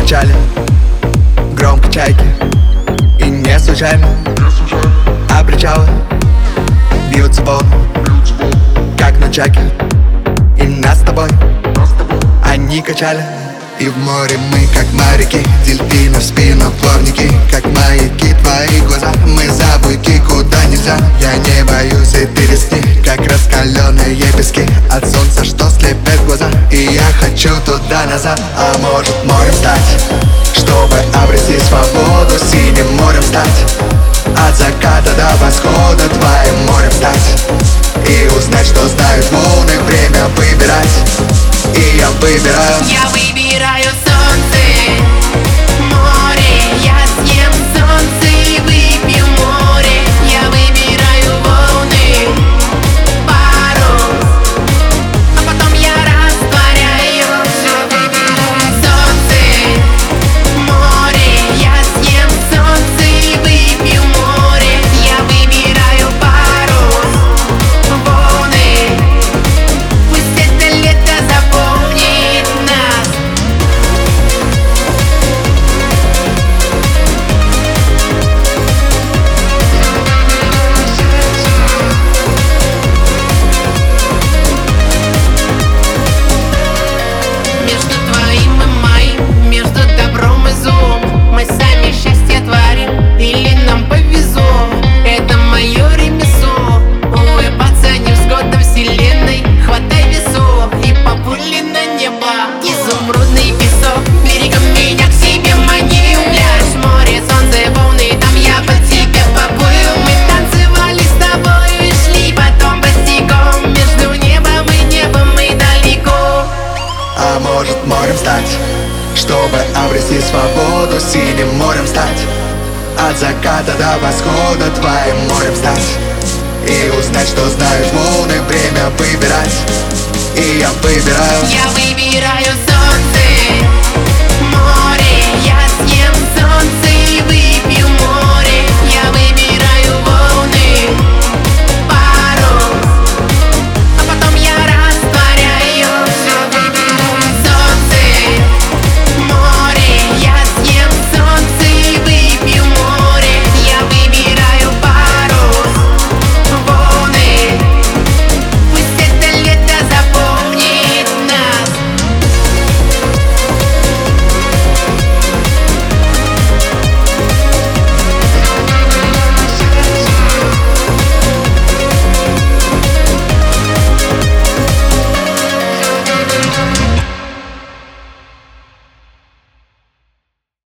печали, громко чайки. И не случайно, а причалы бьются волны, как на чаке. И нас с тобой они качали. И в море мы, как моряки, дельфины в спину, плавники, как маяки, твои глаза. Мы за буйки, куда нельзя. Я не боюсь этой весны, как раскаленные пески от солнца, что слепят глаза. И я хочу туда-назад, а может морем стать, чтобы обрести свободу, синим морем стать. От заката до восхода твоим морем стать. И узнать, что знают волны, время выбирать. И я выбираю. Я выбираю солнце, море. Я съем солнце и выпью море. Я выбираю волны, парус, а потом я растворяюсь. Солнце, море. Я съем солнце и выпью море. Я выбираю парус, волны. Пусть это лето запомнит нас. Между твоим и моим, между добром и злом, мы сами счастье творим, или нам повезло. Это мое ремесло, улыбаться невзгодам вселенной. Хватай весов и поплыли на небо. Изумрудный песок, берегом меня к себе мани. Пляж, море, солнце, волны, там я по тебе поплыл. Мы танцевали с тобой и шли потом босиком. Между небом и небом мы далеко. А может морем стать, чтобы обрести свободу, синим морем стать. От заката до восхода твоим морем стать. И узнать, что знают волны, время выбирать. И я выбираю. Я выбираю солнце,